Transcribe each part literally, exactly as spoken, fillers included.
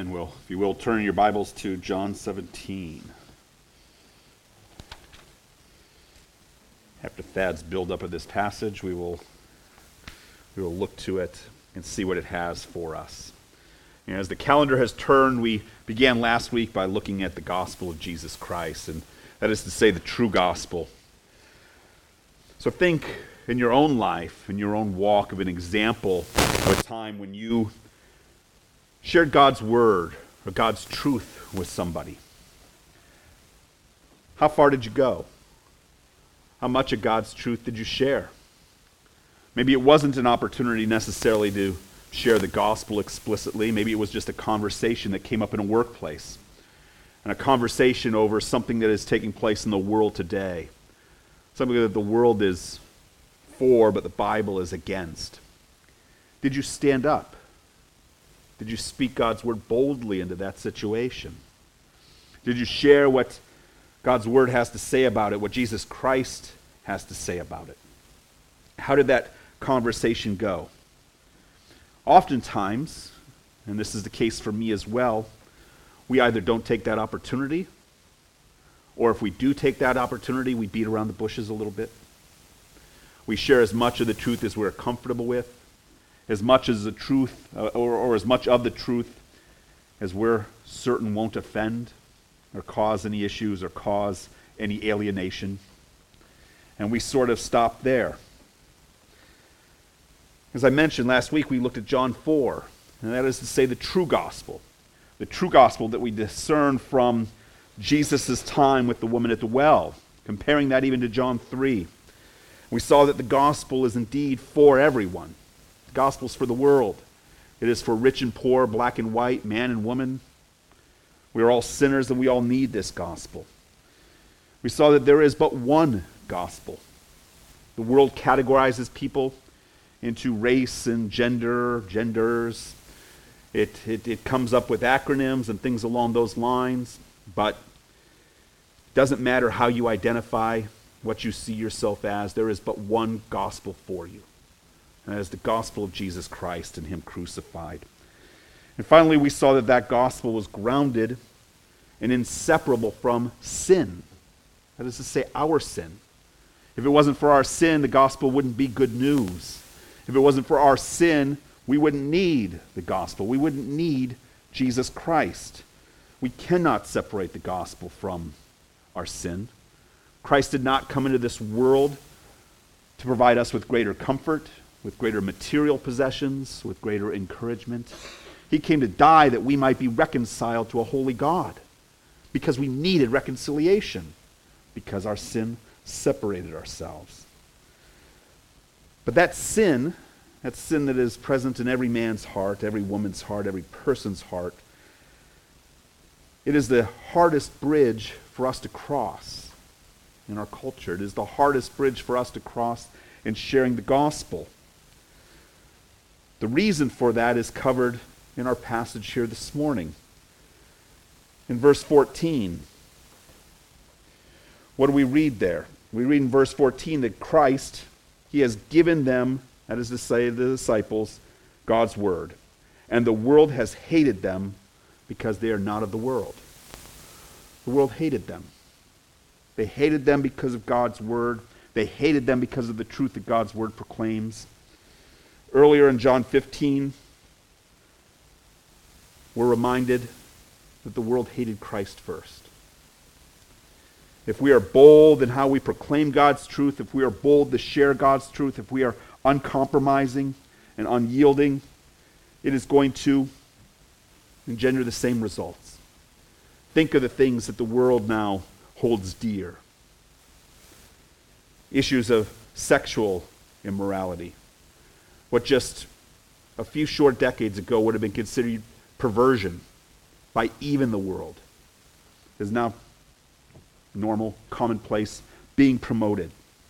Amen. Well, if you will, turn your Bibles to John seventeen. After Thad's build up of this passage, we will we will look to it and see what it has for us. You know, as the calendar has turned, we began last week by looking at the gospel of Jesus Christ, and that is to say the true gospel. So think in your own life, in your own walk, of an example of a time when you shared God's word or God's truth with somebody. How far did you go? How much of God's truth did you share? Maybe it wasn't an opportunity necessarily to share the gospel explicitly. Maybe it was just a conversation that came up in a workplace, and a conversation over something that is taking place in the world today. Something that the world is for, but the Bible is against. Did you stand up? Did you speak God's word boldly into that situation? Did you share what God's word has to say about it, what Jesus Christ has to say about it? How did that conversation go? Oftentimes, and this is the case for me as well, we either don't take that opportunity, or if we do take that opportunity, we beat around the bushes a little bit. We share as much of the truth as we're comfortable with, as much as the truth, uh, or, or as much of the truth as we're certain won't offend or cause any issues or cause any alienation. And we sort of stop there. As I mentioned last week, we looked at John four, and that is to say the true gospel. The true gospel that we discern from Jesus' time with the woman at the well, comparing that even to John three. We saw that the gospel is indeed for everyone. The gospel is for the world. It is for rich and poor, black and white, man and woman. We are all sinners and we all need this gospel. We saw that there is but one gospel. The world categorizes people into race and gender, genders. It, it, it comes up with acronyms and things along those lines, but it doesn't matter how you identify what you see yourself as. There is but one gospel for you, and that is the gospel of Jesus Christ and him crucified. And finally, we saw that that gospel was grounded and inseparable from sin. That is to say, our sin. If it wasn't for our sin, the gospel wouldn't be good news. If it wasn't for our sin, we wouldn't need the gospel. We wouldn't need Jesus Christ. We cannot separate the gospel from our sin. Christ did not come into this world to provide us with greater comfort, with greater material possessions, with greater encouragement. He came to die that we might be reconciled to a holy God, because we needed reconciliation, because our sin separated ourselves. But that sin, that sin that is present in every man's heart, every woman's heart, every person's heart, it is the hardest bridge for us to cross in our culture. It is the hardest bridge for us to cross in sharing the gospel. The reason for that is covered in our passage here this morning. In verse fourteen, what do we read there? We read in verse fourteen that Christ, he has given them, that is to say the disciples, God's word. And the world has hated them because they are not of the world. The world hated them. They hated them because of God's word. They hated them because of the truth that God's word proclaims. Earlier in John fifteen, we're reminded that the world hated Christ first. If we are bold in how we proclaim God's truth, if we are bold to share God's truth, if we are uncompromising and unyielding, it is going to engender the same results. Think of the things that the world now holds dear. Issues of sexual immorality. What just a few short decades ago would have been considered perversion by even the world is now normal, commonplace, being promoted.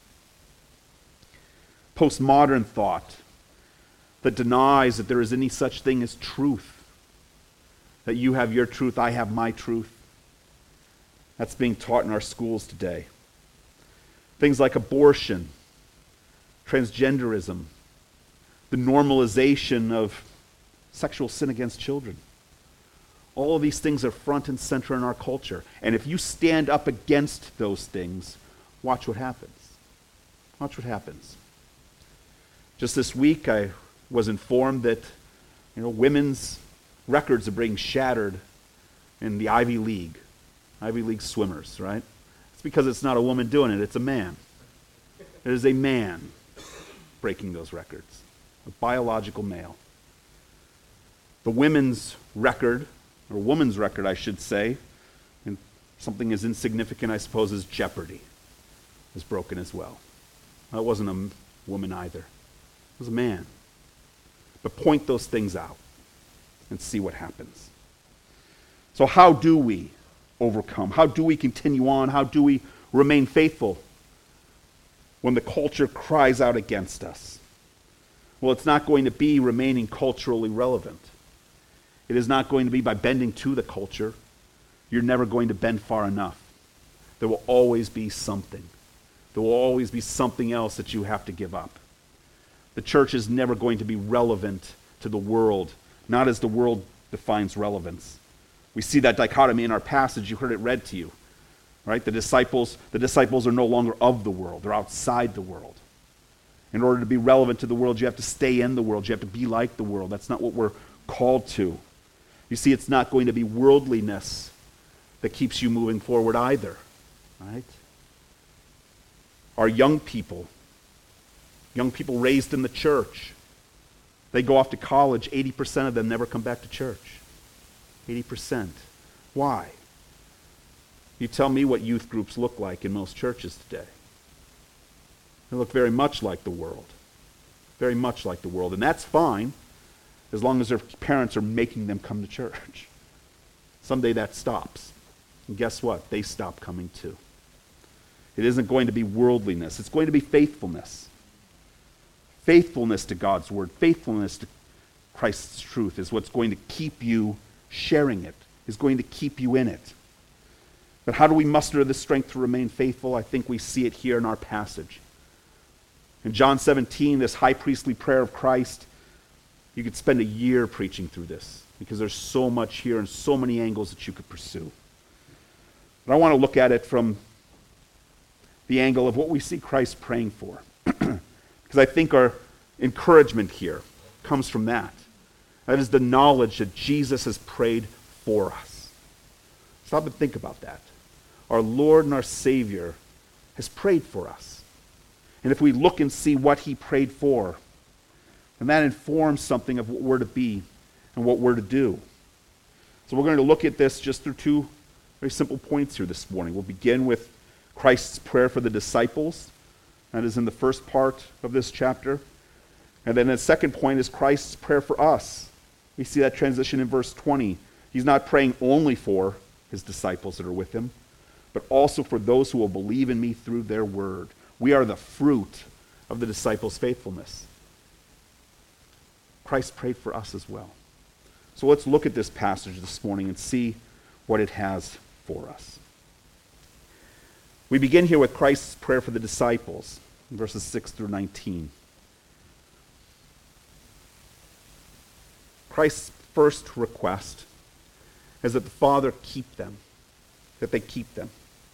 Postmodern thought that denies that there is any such thing as truth. That you have your truth, I have my truth. That's being taught in our schools today. Things like abortion, transgenderism, the normalization of sexual sin against children. All of these things are front and center in our culture. And if you stand up against those things, watch what happens. Watch what happens. Just this week, I was informed that, you know, women's records are being shattered in the Ivy League. Ivy League swimmers, right? It's because it's not a woman doing it, it's a man. It is a man breaking those records. A biological male. The women's record, or woman's record, I should say, and something as insignificant, I suppose, as Jeopardy, is broken as well. That wasn't a woman either. It was a man. But point those things out and see what happens. So how do we overcome? How do we continue on? How do we remain faithful when the culture cries out against us? Well, it's not going to be remaining culturally relevant. It is not going to be by bending to the culture. You're never going to bend far enough. There will always be something. There will always be something else that you have to give up. The church is never going to be relevant to the world, not as the world defines relevance. We see that dichotomy in our passage. You heard it read to you, right? The disciples, the disciples are no longer of the world. They're outside the world. In order to be relevant to the world, you have to stay in the world. You have to be like the world. That's not what we're called to. You see, it's not going to be worldliness that keeps you moving forward either, right? Our young people, young people raised in the church, they go off to college, eighty percent of them never come back to church. eighty percent. Why? You tell me what youth groups look like in most churches today. They look very much like the world. Very much like the world. And that's fine, as long as their parents are making them come to church. Someday that stops. And guess what? They stop coming too. It isn't going to be worldliness. It's going to be faithfulness. Faithfulness to God's word. Faithfulness to Christ's truth is what's going to keep you sharing it, is going to keep you in it. But how do we muster the strength to remain faithful? I think we see it here in our passage. In John seventeen, this high priestly prayer of Christ, you could spend a year preaching through this because there's so much here and so many angles that you could pursue. But I want to look at it from the angle of what we see Christ praying for. Because I think our encouragement here comes from that. That is the knowledge that Jesus has prayed for us. Stop and think about that. Our Lord and our Savior has prayed for us. And if we look and see what he prayed for, then that informs something of what we're to be and what we're to do. So we're going to look at this just through two very simple points here this morning. We'll begin with Christ's prayer for the disciples. That is in the first part of this chapter. And then the second point is Christ's prayer for us. We see that transition in verse twenty. He's not praying only for his disciples that are with him, but also for those who will believe in me through their word. We are the fruit of the disciples' faithfulness. Christ prayed for us as well. So let's look at this passage this morning and see what it has for us. We begin here with Christ's prayer for the disciples, in verses six through nineteen. Christ's first request is that the Father keep them, that they keep them.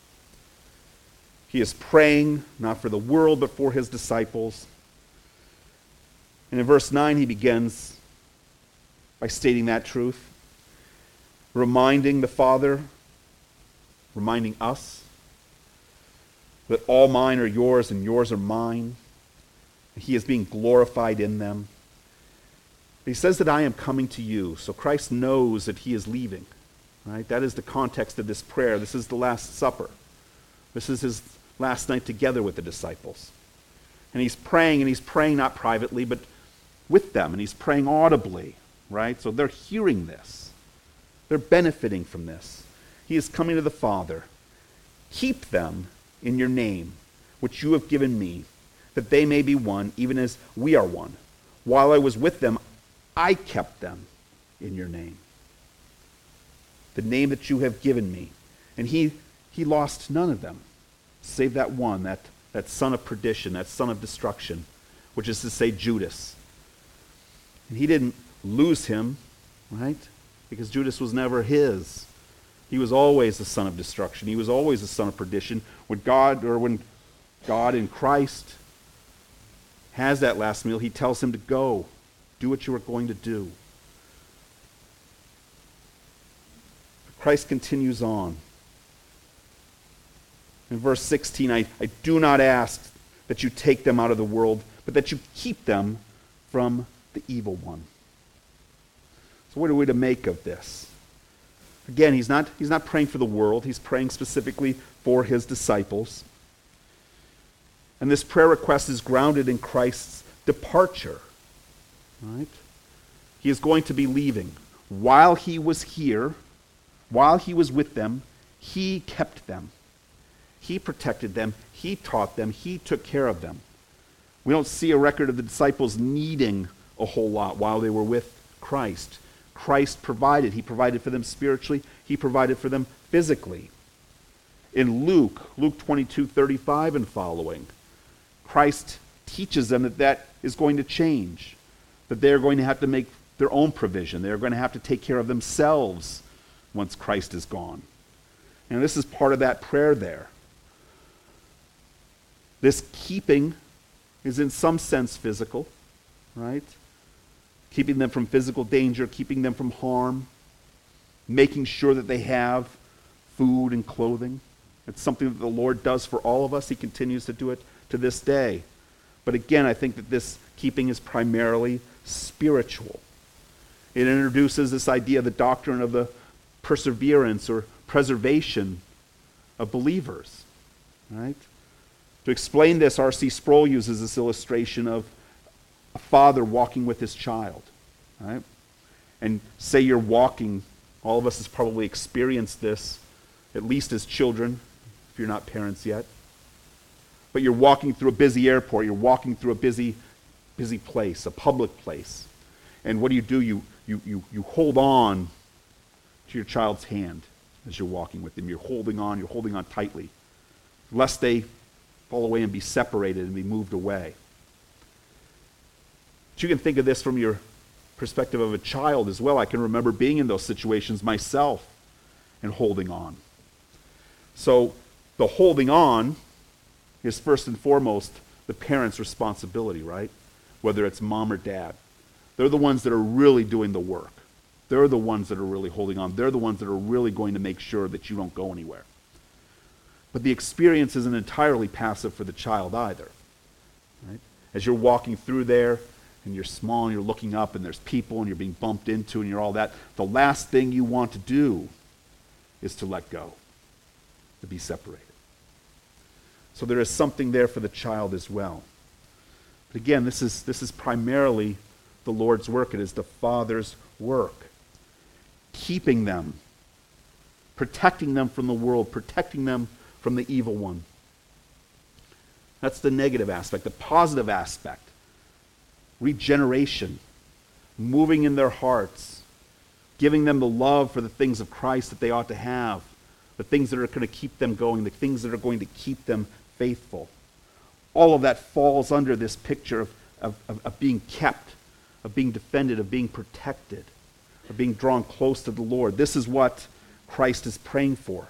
He is praying not for the world, but for his disciples. And in verse nine, he begins by stating that truth, reminding the Father, reminding us, that all mine are yours and yours are mine. He is being glorified in them. He says that I am coming to you. So Christ knows that he is leaving. Right? That is the context of this prayer. This is the Last Supper. This is his last night together with the disciples. And he's praying, and he's praying not privately, but with them. And he's praying audibly. Right? So they're hearing this. They're benefiting from this. He is coming to the Father. Keep them in your name, which you have given me, that they may be one, even as we are one. While I was with them, I kept them in your name. The name that you have given me. And he he lost none of them, save that one, that, that son of perdition, that son of destruction, which is to say Judas. And he didn't lose him, right? because Judas was never his. He was always the son of destruction. He was always the son of perdition. When God, or when God in Christ has that last meal, he tells him to go. Do what you are going to do. Christ continues on. In verse sixteen, I, I do not ask that you take them out of the world, but that you keep them from the evil one. So what are we to make of this? Again, he's not, he's not praying for the world. He's praying specifically for his disciples. And this prayer request is grounded in Christ's departure. Right? He is going to be leaving. While he was here, while he was with them, he kept them. He protected them. He taught them. He took care of them. We don't see a record of the disciples needing a whole lot while they were with Christ. Christ provided. He provided for them spiritually. He provided for them physically. In Luke, Luke twenty-two thirty-five and following, Christ teaches them that that is going to change, that they're going to have to make their own provision. They're going to have to take care of themselves once Christ is gone. And this is part of that prayer there. This keeping is in some sense physical, right? Keeping them from physical danger, keeping them from harm, making sure that they have food and clothing. It's something that the Lord does for all of us. He continues to do it to this day. But again, I think that this keeping is primarily spiritual. It introduces this idea, the doctrine of the perseverance or preservation of believers, right? To explain this, R C Sproul uses this illustration of a father walking with his child, right? And say you're walking, all of us has probably experienced this, at least as children, if you're not parents yet. But you're walking through a busy airport, you're walking through a busy, busy place, a public place. And what do you do? You, you, you, you hold on to your child's hand as you're walking with them. You're holding on, you're holding on tightly, lest they fall away and be separated and be moved away. But you can think of this from your perspective of a child as well. I can remember being in those situations myself and holding on. So the holding on is first and foremost the parent's responsibility, right? Whether it's mom or dad. They're the ones that are really doing the work. They're the ones that are really holding on. They're the ones that are really going to make sure that you don't go anywhere. But the experience isn't entirely passive for the child either. Right? As you're walking through there, and you're small, and you're looking up, and there's people, and you're being bumped into, and you're all that, the last thing you want to do is to let go, to be separated. So there is something there for the child as well. But again, this is, this is primarily the Lord's work. It is the Father's work. Keeping them, protecting them from the world, protecting them from the evil one. That's the negative aspect. The positive aspect, regeneration, moving in their hearts, giving them the love for the things of Christ that they ought to have, the things that are going to keep them going, the things that are going to keep them faithful. All of that falls under this picture of, of, of, of being kept, of being defended, of being protected, of being drawn close to the Lord. This is what Christ is praying for.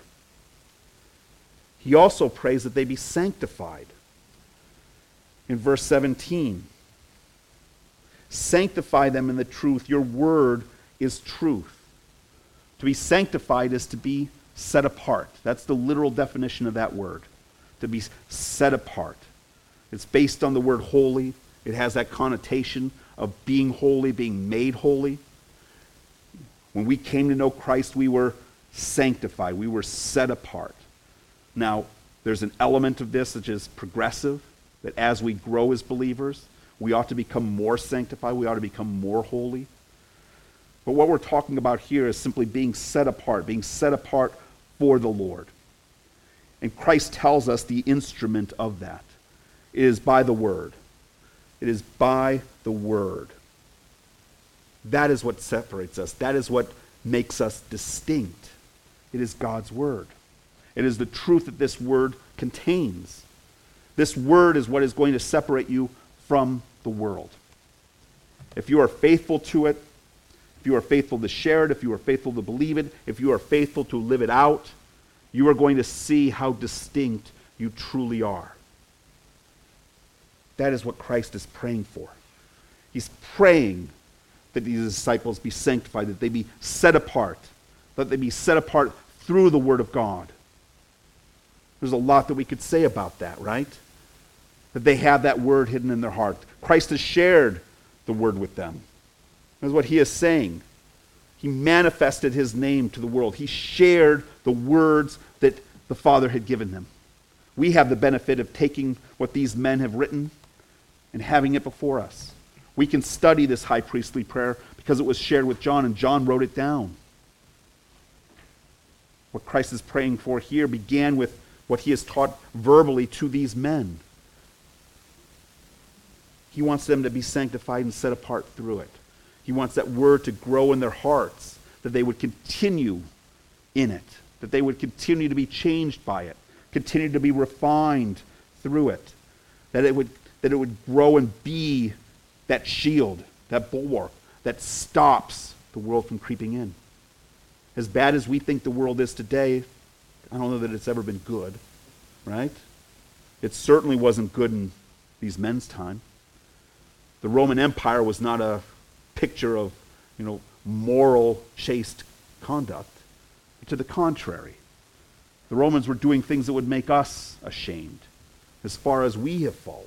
He also prays that they be sanctified. In verse seventeen, sanctify them in the truth. Your word is truth. To be sanctified is to be set apart. That's the literal definition of that word. To be set apart. It's based on the word holy. It has that connotation of being holy, being made holy. When we came to know Christ, we were sanctified. We were set apart. Now, there's an element of this which is progressive, that as we grow as believers, we ought to become more sanctified. We ought to become more holy. But what we're talking about here is simply being set apart, being set apart for the Lord. And Christ tells us the instrument of that. It is by the Word. It is by the Word. That is what separates us. That is what makes us distinct. It is God's Word. It is the truth that this Word contains. This Word is what is going to separate you from the world. If you are faithful to it, if you are faithful to share it, if you are faithful to believe it, if you are faithful to live it out, you are going to see how distinct you truly are. That is what Christ is praying for. He's praying that these disciples be sanctified, that they be set apart, that they be set apart through the Word of God. There's a lot that we could say about that, right? That they have that Word hidden in their heart. Christ has shared the Word with them. That's what he is saying. He manifested his name to the world. He shared the words that the Father had given him. We have the benefit of taking what these men have written and having it before us. We can study this high priestly prayer because it was shared with John, and John wrote it down. What Christ is praying for here began with what he has taught verbally to these men. He wants them to be sanctified and set apart through it. He wants that word to grow in their hearts, that they would continue in it, that they would continue to be changed by it, continue to be refined through it, that it would, that it would grow and be that shield, that bulwark, that stops the world from creeping in. As bad as we think the world is today, I don't know that it's ever been good, right? It certainly wasn't good in these men's time. The Roman Empire was not a picture of, you know, moral, chaste conduct. To the contrary, the Romans were doing things that would make us ashamed as far as we have fallen.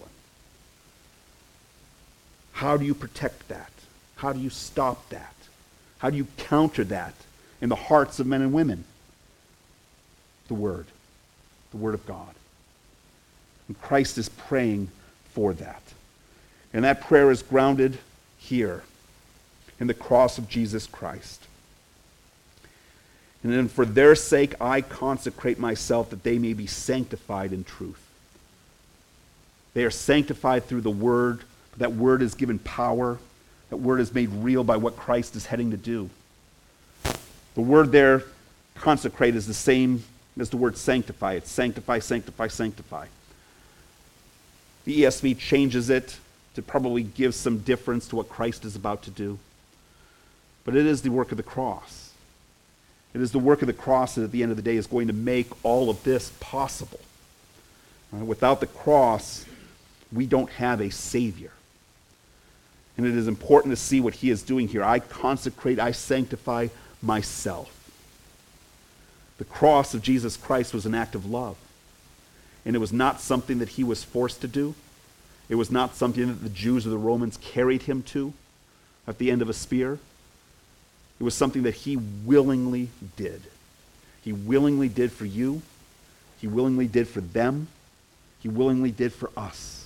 How do you protect that? How do you stop that? How do you counter that in the hearts of men and women? The Word. The Word of God. And Christ is praying for that. And that prayer is grounded here in the cross of Jesus Christ. And then for their sake I consecrate myself that they may be sanctified in truth. They are sanctified through the Word. That Word is given power. That Word is made real by what Christ is heading to do. The word there, consecrate, is the same as the word sanctify. It's sanctify, sanctify, sanctify. The E S V changes it to probably give some difference to what Christ is about to do. But it is the work of the cross. It is the work of the cross that at the end of the day is going to make all of this possible. Uh, without the cross, we don't have a Savior. And it is important to see what he is doing here. I consecrate, I sanctify myself. The cross of Jesus Christ was an act of love. And it was not something that he was forced to do. It was not something that the Jews or the Romans carried him to at the end of a spear. It was something that he willingly did. He willingly did for you. He willingly did for them. He willingly did for us.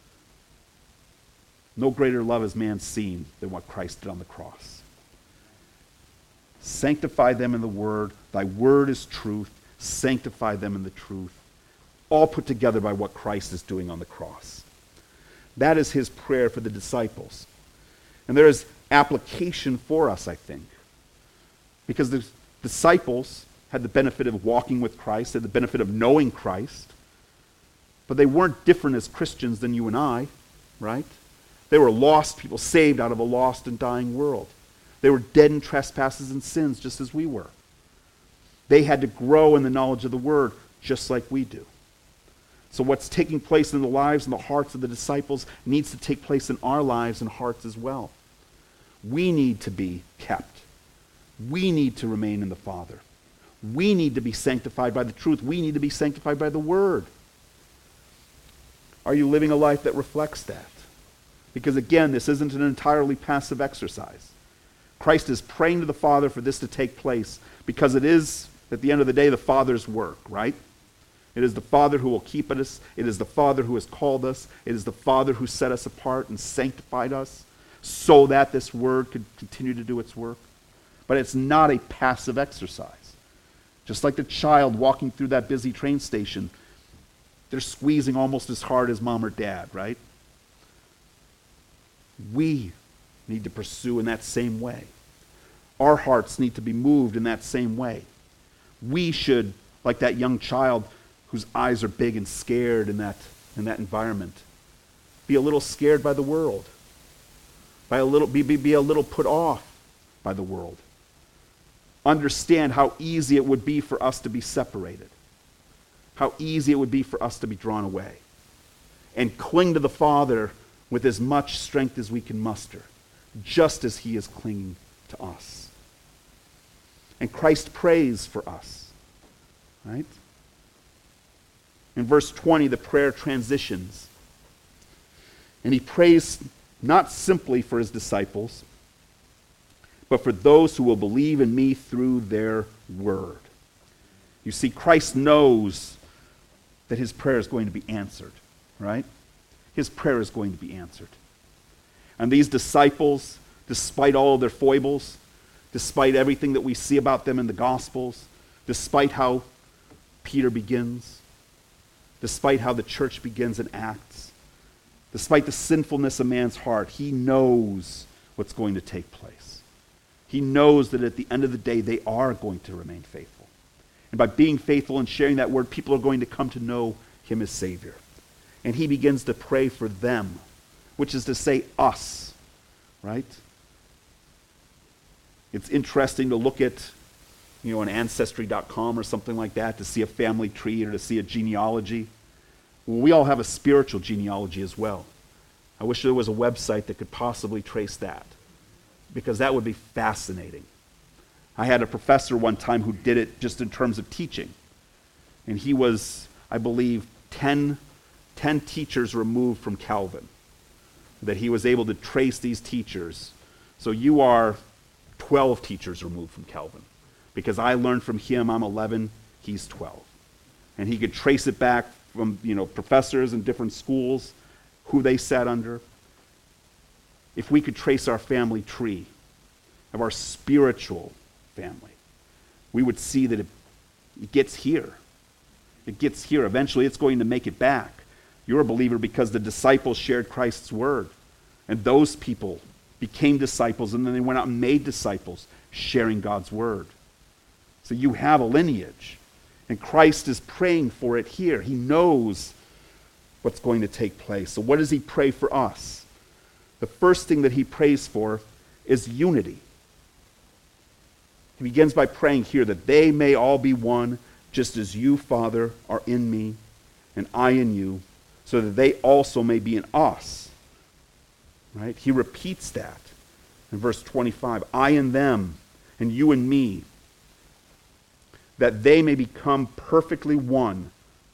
No greater love has man seen than what Christ did on the cross. Sanctify them in the word. Thy word is truth. Sanctify them in the truth. All put together by what Christ is doing on the cross. That is his prayer for the disciples. And there is application for us, I think. Because the disciples had the benefit of walking with Christ, had the benefit of knowing Christ. But they weren't different as Christians than you and I, right? They were lost people saved out of a lost and dying world. They were dead in trespasses and sins just as we were. They had to grow in the knowledge of the Word just like we do. So what's taking place in the lives and the hearts of the disciples needs to take place in our lives and hearts as well. We need to be kept. We need to remain in the Father. We need to be sanctified by the truth. We need to be sanctified by the Word. Are you living a life that reflects that? Because again, this isn't an entirely passive exercise. Christ is praying to the Father for this to take place because it is, at the end of the day, the Father's work, right? It is the Father who will keep us. It is the Father who has called us. It is the Father who set us apart and sanctified us so that this Word could continue to do its work. But it's not a passive exercise. Just like the child walking through that busy train station, they're squeezing almost as hard as mom or dad, right? We need to pursue in that same way. Our hearts need to be moved in that same way. We should, like that young child whose eyes are big and scared in that, in that environment, be a little scared by the world, by a little, be, be, be a little put off by the world. Understand how easy it would be for us to be separated. How easy it would be for us to be drawn away. And cling to the Father with as much strength as we can muster, just as he is clinging to us. And Christ prays for us, right? In verse twenty, the prayer transitions. And he prays not simply for his disciples, but for those who will believe in me through their word. You see, Christ knows that his prayer is going to be answered, right? His prayer is going to be answered. And these disciples, despite all of their foibles, despite everything that we see about them in the Gospels, despite how Peter begins, despite how the church begins in Acts, despite the sinfulness of man's heart, he knows what's going to take place. He knows that at the end of the day, they are going to remain faithful. And by being faithful and sharing that word, people are going to come to know him as Savior. And he begins to pray for them, which is to say us, right? It's interesting to look at, you know, an ancestry dot com or something like that to see a family tree or to see a genealogy. Well, we all have a spiritual genealogy as well. I wish there was a website that could possibly trace that, because that would be fascinating. I had a professor one time who did it just in terms of teaching. And he was, I believe, ten, ten teachers removed from Calvin. That he was able to trace these teachers. So you are twelve teachers removed from Calvin. Because I learned from him, I'm eleven, he's twelve. And he could trace it back from, you know, professors in different schools, who they sat under. If we could trace our family tree of our spiritual family, we would see that it, it gets here. It gets here. Eventually it's going to make it back. You're a believer because the disciples shared Christ's word. And those people became disciples, and then they went out and made disciples, sharing God's word. So you have a lineage. And Christ is praying for it here. He knows what's going to take place. So what does he pray for us? The first thing that he prays for is unity. He begins by praying here that they may all be one, just as you, Father, are in me, and I in you, so that they also may be in us. Right? He repeats that in verse twenty-five. I in them, and you in me, that they may become perfectly one.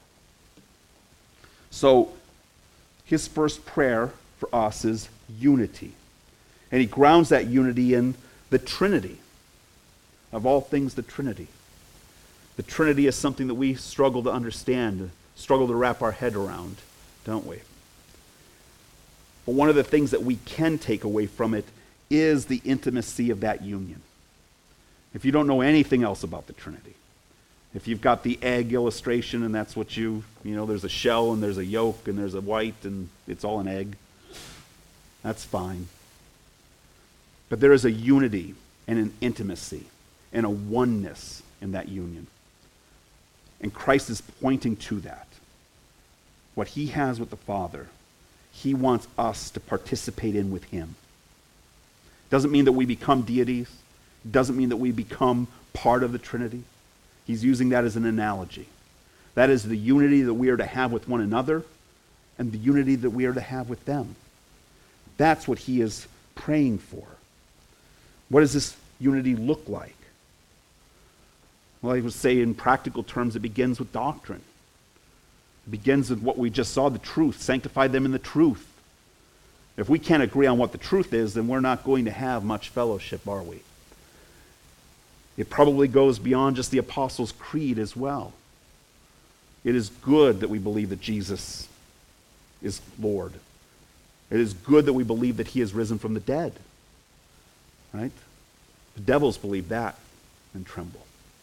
So, his first prayer for us is unity. And he grounds that unity in the Trinity. Of all things, the Trinity. The Trinity is something that we struggle to understand, struggle to wrap our head around, don't we? But one of the things that we can take away from it is the intimacy of that union. If you don't know anything else about the Trinity, if you've got the egg illustration and that's what you, you know, there's a shell and there's a yolk and there's a white and it's all an egg, that's fine. But there is a unity and an intimacy and a oneness in that union. And Christ is pointing to that. What he has with the Father, he wants us to participate in with him. Doesn't mean that we become deities. Doesn't mean that we become part of the Trinity. He's using that as an analogy. That is the unity that we are to have with one another and the unity that we are to have with them. That's what he is praying for. What does this unity look like? Well, I would say in practical terms, it begins with doctrine. It begins with what we just saw, the truth. Sanctify them in the truth. If we can't agree on what the truth is, then we're not going to have much fellowship, are we? It probably goes beyond just the Apostles' Creed as well. It is good that we believe that Jesus is Lord. It is good that we believe that he is risen from the dead. Right? The devils believe that and tremble.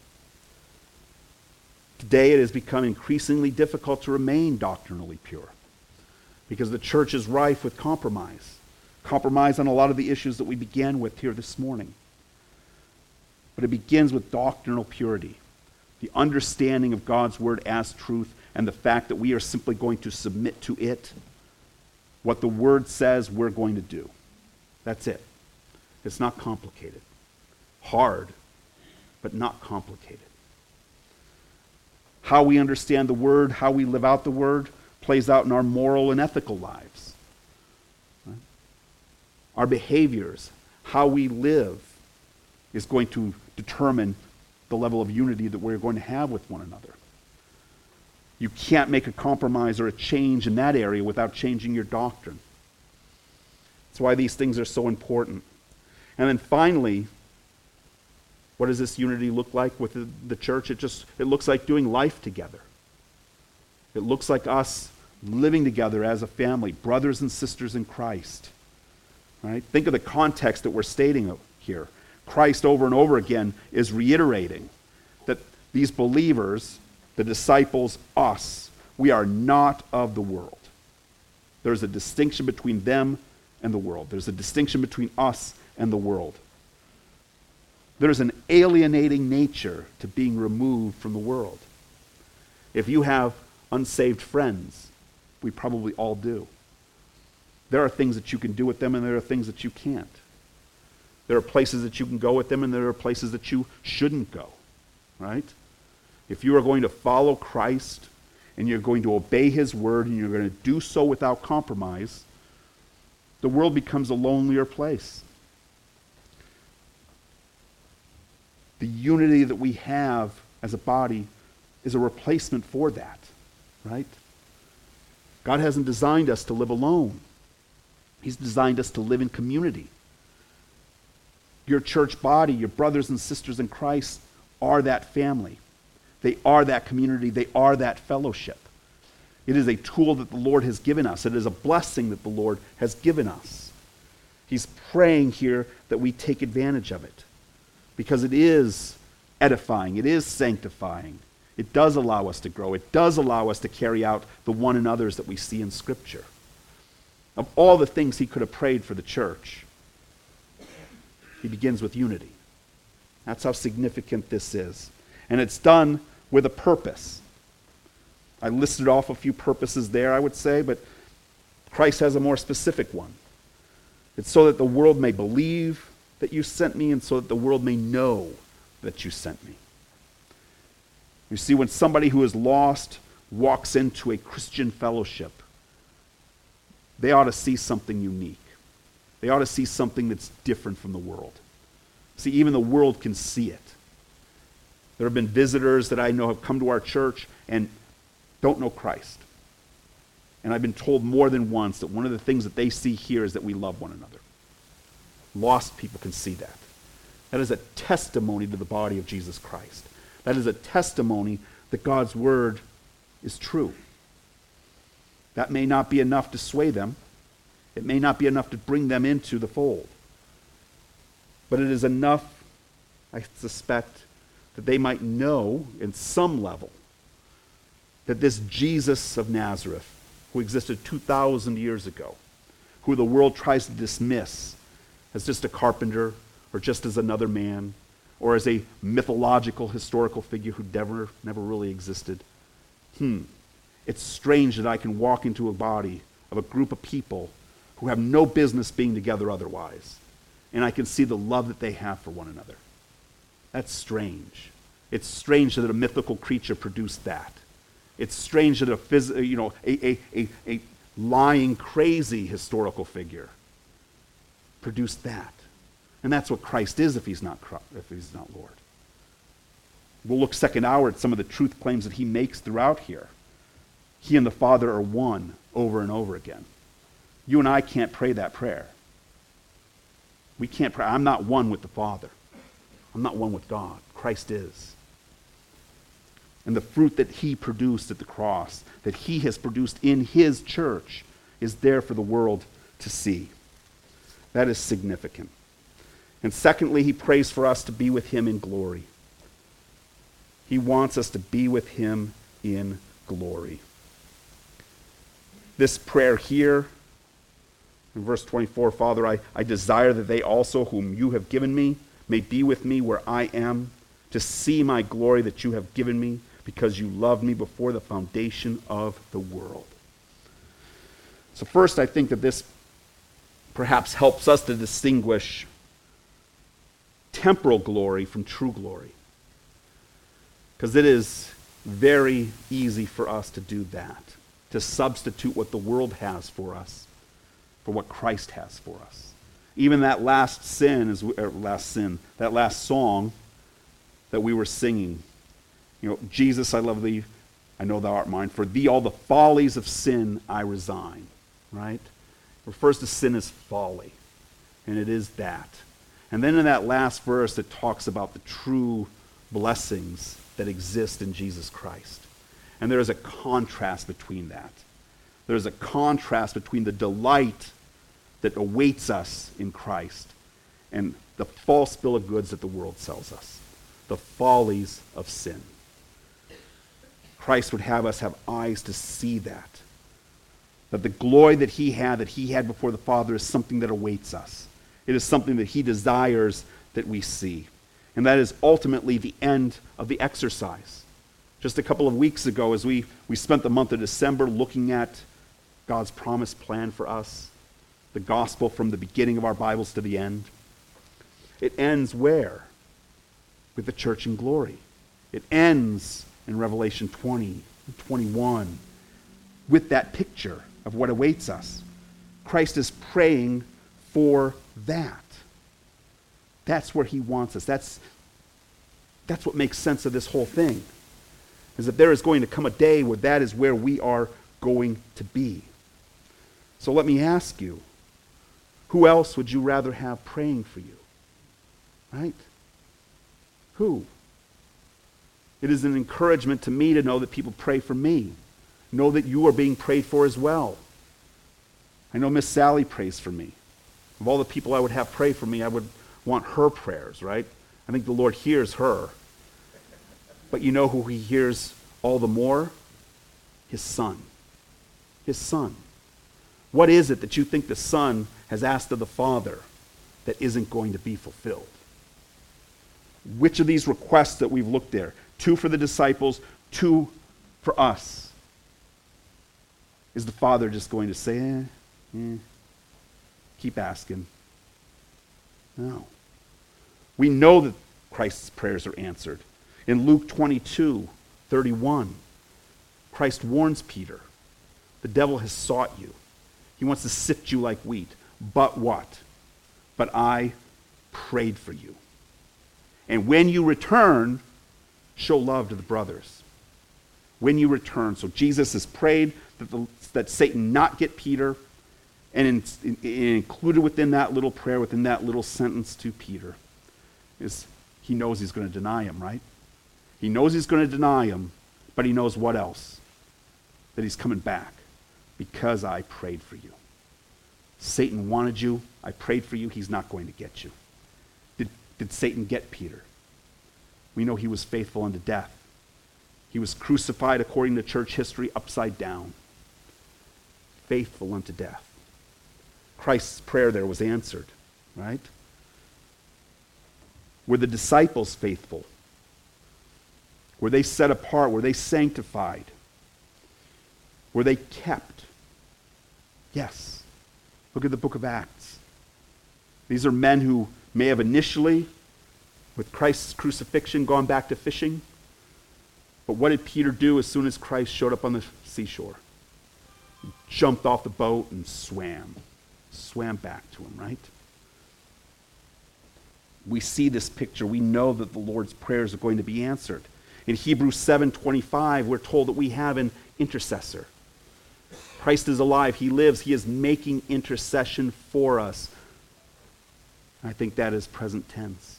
Today it has become increasingly difficult to remain doctrinally pure because the church is rife with compromise. Compromise on a lot of the issues that we began with here this morning. But it begins with doctrinal purity, the understanding of God's word as truth, and the fact that we are simply going to submit to it. What the word says we're going to do. That's it. It's not complicated. hard, but not complicated. How we understand the Word, how we live out the Word, plays out in our moral and ethical lives. Right? Our behaviors, how we live, is going to determine the level of unity that we're going to have with one another. You can't make a compromise or a change in that area without changing your doctrine. That's why these things are so important. And then finally, what does this unity look like with the, the church? It just it looks like doing life together. It looks like us living together as a family, brothers and sisters in Christ. Right? Think of the context that we're stating here. Christ over and over again is reiterating that these believers, the disciples, us, we are not of the world. There's a distinction between them and the world. There's a distinction between us and the world. There's an alienating nature to being removed from the world. If you have unsaved friends, we probably all do. There are things that you can do with them and there are things that you can't. There are places that you can go with them and there are places that you shouldn't go, right? If you are going to follow Christ and you're going to obey his word and you're going to do so without compromise, the world becomes a lonelier place. The unity that we have as a body is a replacement for that, right? God hasn't designed us to live alone. He's designed us to live in community. Your church body, your brothers and sisters in Christ, are that family. They are that community. They are that fellowship. It is a tool that the Lord has given us. It is a blessing that the Lord has given us. He's praying here that we take advantage of it because it is edifying. It is sanctifying. It does allow us to grow. It does allow us to carry out the one another's that we see in Scripture. Of all the things he could have prayed for the church, he begins with unity. That's how significant this is. And it's done with a purpose. I listed off a few purposes there, I would say, but Christ has a more specific one. It's so that the world may believe that you sent me and so that the world may know that you sent me. You see, when somebody who is lost walks into a Christian fellowship, they ought to see something unique. They ought to see something that's different from the world. See, even the world can see it. There have been visitors that I know have come to our church and don't know Christ. And I've been told more than once that one of the things that they see here is that we love one another. Lost people can see that. That is a testimony to the body of Jesus Christ. That is a testimony that God's word is true. That may not be enough to sway them. It may not be enough to bring them into the fold. But it is enough, I suspect, that they might know in some level that this Jesus of Nazareth, who existed two thousand years ago, who the world tries to dismiss as just a carpenter or just as another man or as a mythological historical figure who never, never really existed. Hmm. It's strange that I can walk into a body of a group of people who have no business being together otherwise, and I can see the love that they have for one another. That's strange. It's strange that a mythical creature produced that. It's strange that a phys- you know a, a, a, a lying, crazy historical figure produced that. And that's what Christ is if he's not if he's not Lord. We'll look second hour at some of the truth claims that he makes throughout here. He and the Father are one over and over again. You and I can't pray that prayer. We can't pray. I'm not one with the Father. I'm not one with God. Christ is. And the fruit that he produced at the cross, that he has produced in his church, is there for the world to see. That is significant. And secondly, he prays for us to be with him in glory. He wants us to be with him in glory. This prayer here, in verse twenty-four, Father, I, I desire that they also, whom you have given me, may be with me where I am, to see my glory that you have given me, because you loved me before the foundation of the world. So first, I think that this perhaps helps us to distinguish temporal glory from true glory. Because it is very easy for us to do that, to substitute what the world has for us for what Christ has for us. Even that last sin, is or last sin, that last song that we were singing, you know, Jesus, I love thee, I know thou art mine. For thee all the follies of sin I resign. Right? It refers to sin as folly. And it is that. And then in that last verse, it talks about the true blessings that exist in Jesus Christ. And there is a contrast between that. There is a contrast between the delight that awaits us in Christ and the false bill of goods that the world sells us. The follies of sin. Christ would have us have eyes to see that. That the glory that he had, that he had before the Father, is something that awaits us. It is something that he desires that we see. And that is ultimately the end of the exercise. Just a couple of weeks ago, as we, we spent the month of December looking at God's promised plan for us, the gospel from the beginning of our Bibles to the end, it ends where? With the church in glory. It ends in Revelation twenty and twenty-one with that picture of what awaits us. Christ is praying for that. That's where he wants us. That's, that's what makes sense of this whole thing, is that there is going to come a day where that is where we are going to be. So let me ask you, who else would you rather have praying for you? Right? Who? It is an encouragement to me to know that people pray for me. Know that you are being prayed for as well. I know Miss Sally prays for me. Of all the people I would have pray for me, I would want her prayers, right? I think the Lord hears her. But you know who he hears all the more? His Son. His Son. What is it that you think the Son has asked of the Father that isn't going to be fulfilled? Which of these requests that we've looked at, two for the disciples, two for us, is the Father just going to say, eh, eh, keep asking? No. We know that Christ's prayers are answered. In Luke twenty-two, thirty-one, Christ warns Peter, the devil has sought you. He wants to sift you like wheat. But what? But I prayed for you. And when you return, show love to the brothers. When you return. So Jesus has prayed that, the, that Satan not get Peter, and in, in, in included within that little prayer, within that little sentence to Peter, is he knows he's going to deny him, right? He knows he's going to deny him, but he knows what else? That he's coming back. Because I prayed for you. Satan wanted you. I prayed for you. He's not going to get you. Did, did Satan get Peter? We know he was faithful unto death. He was crucified, according to church history, upside down. Faithful unto death. Christ's prayer there was answered, right? Were the disciples faithful? Were they set apart? Were they sanctified? Were they kept? Yes. Look at the book of Acts. These are men who may have initially, with Christ's crucifixion, gone back to fishing. But what did Peter do as soon as Christ showed up on the seashore? He jumped off the boat and swam. Swam back to him, right? We see this picture. We know that the Lord's prayers are going to be answered. In Hebrews seven twenty-five, we're told that we have an intercessor. Christ is alive. He lives. He is making intercession for us. I think that is present tense.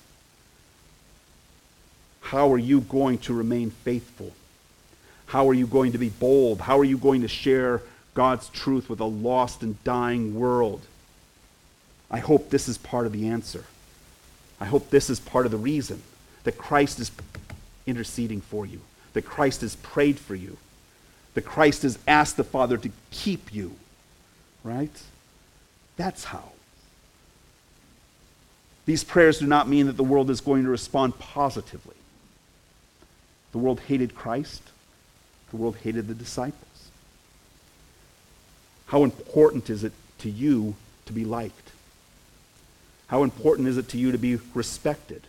How are you going to remain faithful? How are you going to be bold? How are you going to share God's truth with a lost and dying world? I hope this is part of the answer. I hope this is part of the reason that Christ is interceding for you, that Christ has prayed for you, that Christ has asked the Father to keep you, right? That's how. These prayers do not mean that the world is going to respond positively. The world hated Christ. The world hated the disciples. How important is it to you to be liked? How important is it to you to be respected?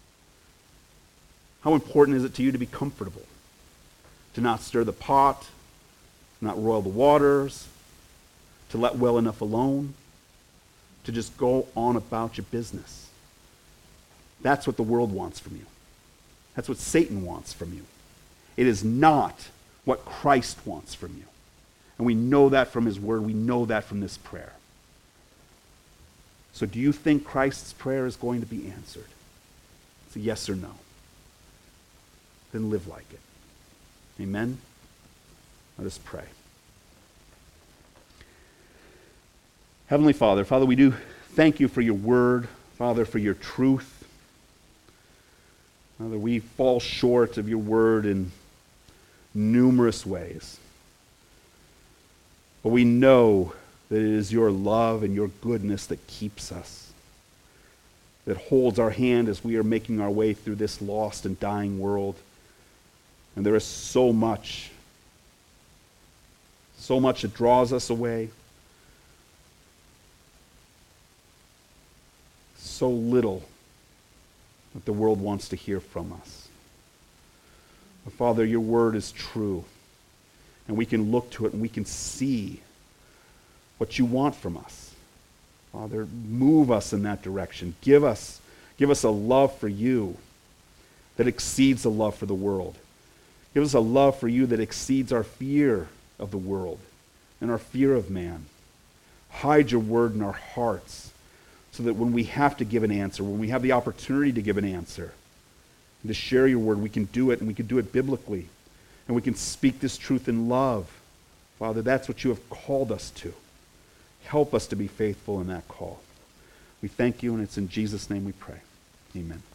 How important is it to you to be comfortable? To not stir the pot, to not roil the waters, to let well enough alone, to just go on about your business. That's what the world wants from you. That's what Satan wants from you. It is not what Christ wants from you. And we know that from his word. We know that from this prayer. So do you think Christ's prayer is going to be answered? It's a yes or no. Then live like it. Amen? Let us pray. Heavenly Father, Father, we do thank you for your word, Father, for your truth. Father, we fall short of your word in numerous ways. But we know that it is your love and your goodness that keeps us, that holds our hand as we are making our way through this lost and dying world. And there is so much, so much that draws us away, so little that the world wants to hear from us. But Father, your word is true, and we can look to it and we can see what you want from us. Father, move us in that direction. Give us, give us a love for you that exceeds the love for the world. Give us a love for you that exceeds our fear of the world and our fear of man. Hide your word in our hearts so that when we have to give an answer, when we have the opportunity to give an answer, and to share your word, we can do it, and we can do it biblically. And we can speak this truth in love. Father, that's what you have called us to. Help us to be faithful in that call. We thank you, and it's in Jesus' name we pray. Amen.